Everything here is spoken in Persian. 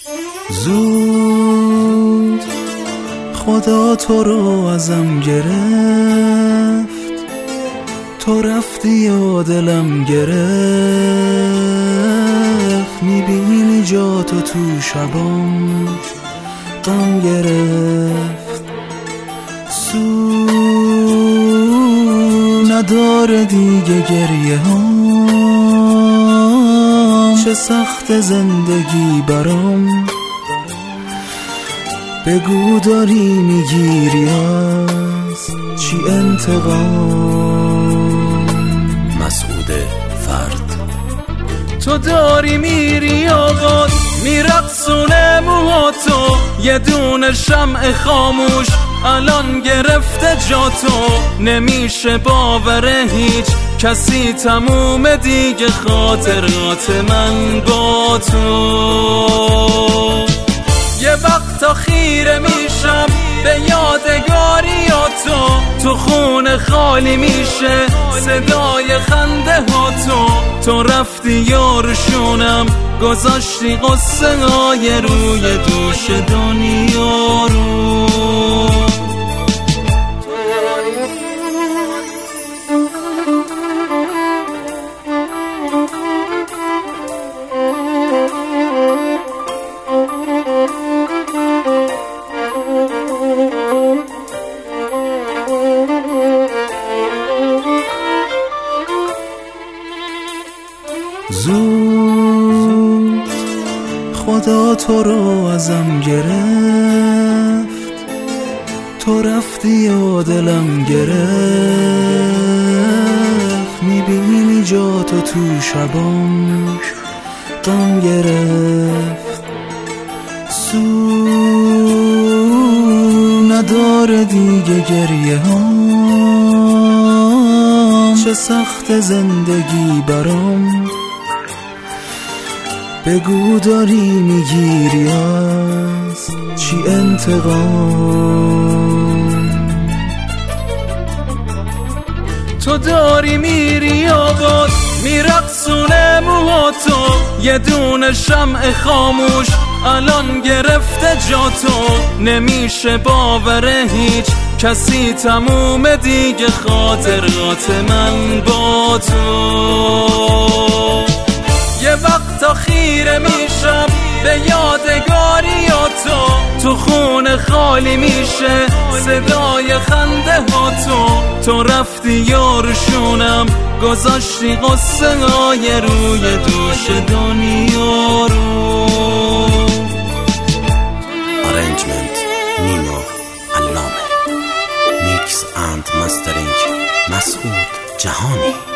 زود خدا تو رو ازم گرفت، تو رفتی و دلم گرفت. میبینی جا تو شبام غم گرفت. سود نداره دیگه گریه هام، چه سخت زندگی برام. بگو داری میگیری از چی انتقام؟ مسعود فرد. تو داری میری آقا میرقصونه موهاتو، یه دونه شمع خاموش الان گرفته جاتو. نمیشه باوره هیچ کسی تموم دیگه خاطرات من با تو. یه وقتا خیره میشم به یادگاریاتو، تو خونه خالی میشه صدای خنده هاتو. تو رفتی یارشونم گذاشتی قصه های روی دوش دنیا رو. زود خدا تو رو ازم گرفت، تو رفتی و دلم گرفت. میبینی جا تو شبام غم گرفت. سود نداره دیگه گریه هام، چه سخت زندگی برام. بگو داری میگیری از چی انتقام؟ تو داری میری آباد میرقصونه موهاتو، یه دونه شمع خاموش الان گرفته جاتو. نمیشه باوره هیچ کسی تموم دیگه خاطرات من با تو. یه وقتا خیره میشم به یادگاریاتو، تو خونه خالی میشه صدای خنده هاتو. تو رفتی یارشونم گذاشتی قصه های روی دوش دنیا رو. آرنجمنت نیما علامه. میکس اند مسترینگ مسعود جهانی.